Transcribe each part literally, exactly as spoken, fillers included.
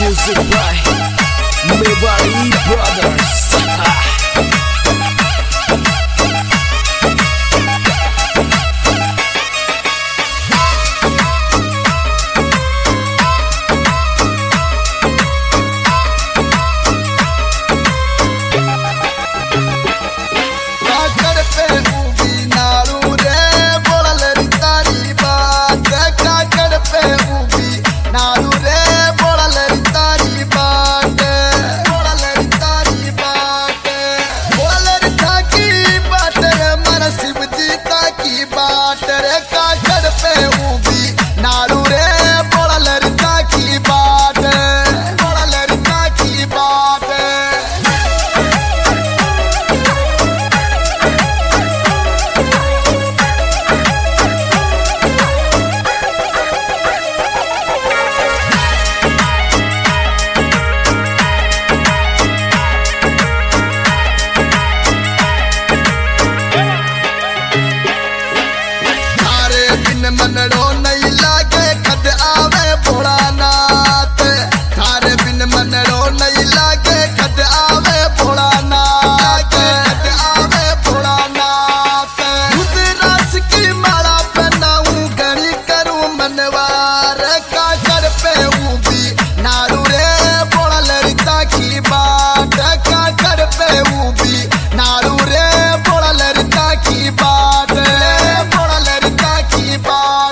Music by Mewari Brothers. मनड़ो नहीं लागे कद आवे भोलानाथ, थारे बिन मनड़ो नहीं लागे कद आवे भोलानाथ, कद आवे भोलानाथ। रुद्राक्ष की माला पहनाऊं घड़ी करूं मनवार, काकर पे भी नारू रे बोला लड़का की बात, काकर पे भी नारू रे बोला लड़का की बात, बोला लड़का की बात।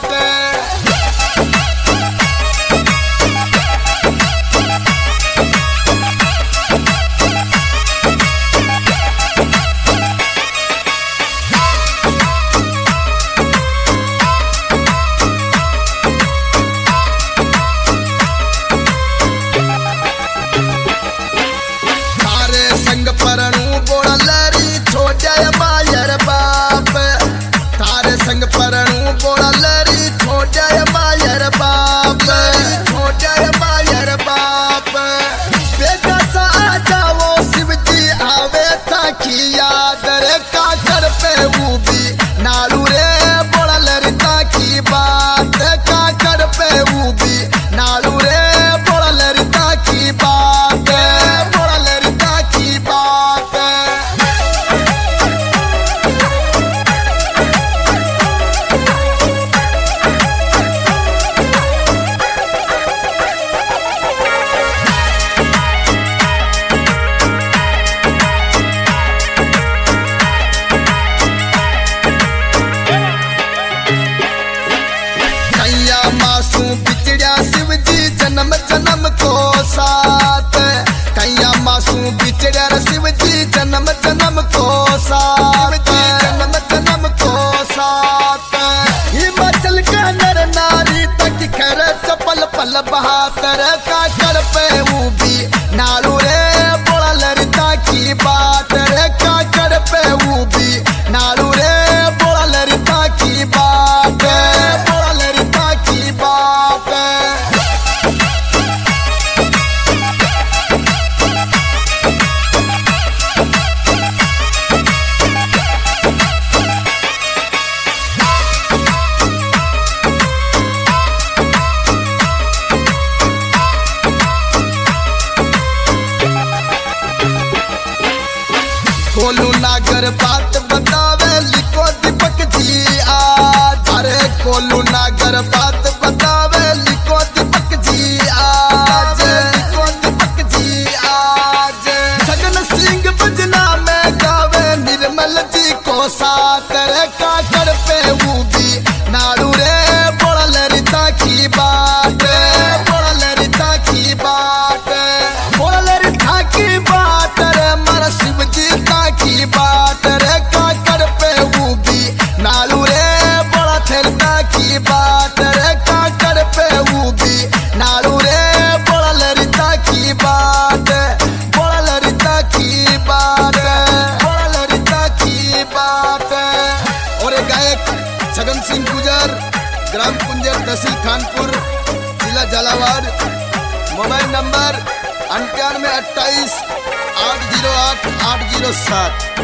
संग परणू बोला लरी छोटे मायर बाप, थारे संग परणू बोला लरी छोटे मायर बाप, छोटे मायर बाप। बेटा सा जाओ शिव जी आवे ताकि याद रे काकर पे भी नारू रे बोला लड़का की बात, काकर पे भी नारू रे बोला लड़का की बात, बोला लड़का की बात। मासूम बिछड़िया शिव जी जन्म जन्म को साथ, कैया मासूम बिछड़िया शिव जी जन्म जन्म को साथ, जन्म जन्म को साथ। हिमाचल का नर नारी तक खर चपल पल बहातर, काकर पे भी नारू रे बोला लड़का की बात, रे काकर पे भी नारू रे बोला लड़का की बात, बोला लड़का की बात। कोलू नागर बात बतावे लिखो दीपक जी आज, अरे कोलू नागर बात बतावे लिखो दीपक जी आज, लिखो दीपक जी आज। छगन सिंह भजना में गावे निर्मल जी को साथ, रे काकर पे भी नारू रे बोला लड़का की बात, बोला लड़का की बात, बोला लड़का की बात। रे मारा शिव जी की बात, रे काकर पे भी नारू रे बोला लड़का की बात, रे काकर पे भी नारू रे बोला लड़का की बात, बोला लड़का की बात, बोला लड़का की बात। और एक गायक छगन सिंह गुजर, ग्राम कुंजर, तहसील खानपुर, जिला झालावाड़। मोबाइल नंबर अंठानवे अट्ठाईस आठ जीरो आठ आठ जीरो सात।